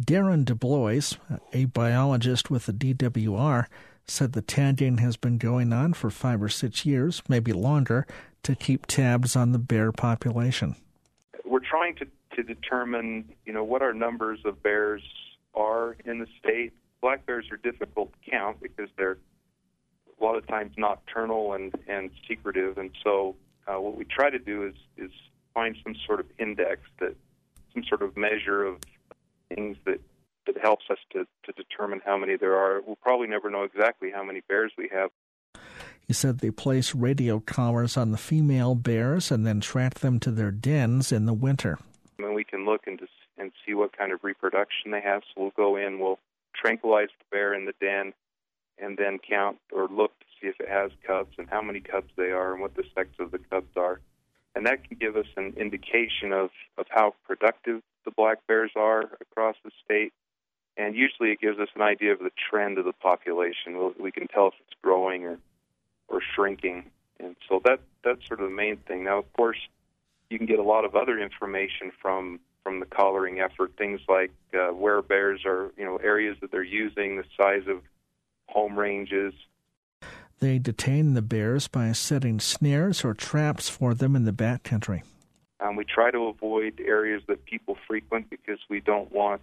Darren DuBois, a biologist with the DWR, said the tagging has been going on for 5 or 6 years, maybe longer, to keep tabs on the bear population. We're trying to determine, what our numbers of bears are in the state. Black bears are difficult to count because they're a lot of times nocturnal and secretive, and so what we try to do is find some sort of index, some sort of measure of things that helps us to determine how many there are. We'll probably never know exactly how many bears we have. He said they place radio collars on the female bears and then track them to their dens in the winter. And we can look and see what kind of reproduction they have. So we'll go in, we'll tranquilize the bear in the den, and then count or look to see if it has cubs and how many cubs they are and what the sex of the cubs are. And that can give us an indication of how productive the black bears are across the state. And usually it gives us an idea of the trend of the population. We can tell if it's growing or shrinking. And so that's sort of the main thing. Now, of course, you can get a lot of other information from the collaring effort, things like where bears are, areas that they're using, the size of home ranges. They detain the bears by setting snares or traps for them in the backcountry. We try to avoid areas that people frequent because we don't want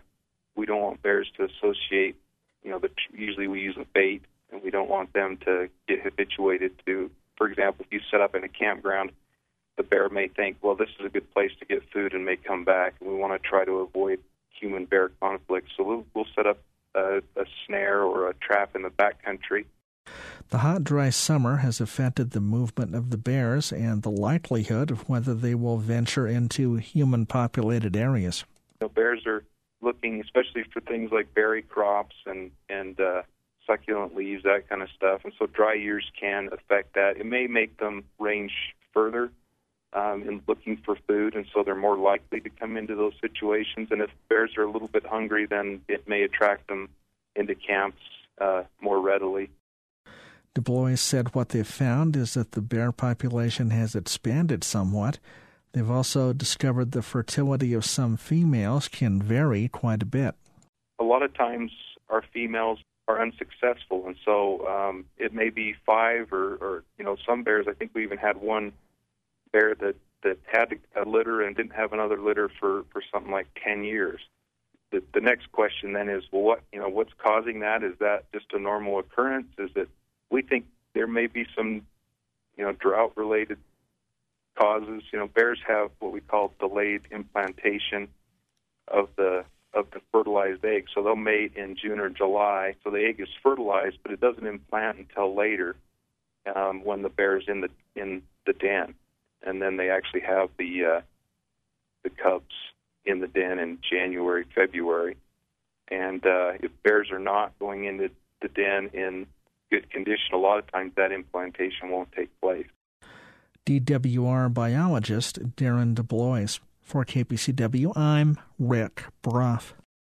bears to associate. Usually we use a bait, and we don't want them to get habituated to. For example, if you set up in a campground, the bear may think, well, this is a good place to get food and may come back. And we want to try to avoid human-bear conflict. So we'll set up a snare or a trap in the backcountry. The hot, dry summer has affected the movement of the bears and the likelihood of whether they will venture into human-populated areas. Bears are looking especially for things like berry crops and succulent leaves, that kind of stuff. And so dry years can affect that. It may make them range further in looking for food, and so they're more likely to come into those situations. And if bears are a little bit hungry, then it may attract them into camps more readily. DuBois said what they've found is that the bear population has expanded somewhat. They've also discovered the fertility of some females can vary quite a bit. A lot of times our females are unsuccessful, and so it may be 5 or some bears. I think we even had one bear that had a litter and didn't have another litter for something like 10 years. The next question then is, well, what's causing that? Is that just a normal occurrence? Is it? We think there may be some, drought-related causes. Bears have what we call delayed implantation of the fertilized egg. So they'll mate in June or July. So the egg is fertilized, but it doesn't implant until later when the bear's in the den, and then they actually have the cubs in the den in January, February. And if bears are not going into the den in good condition, a lot of times that implantation won't take place. DWR biologist Darren DuBois. For KPCW, I'm Rick Brough.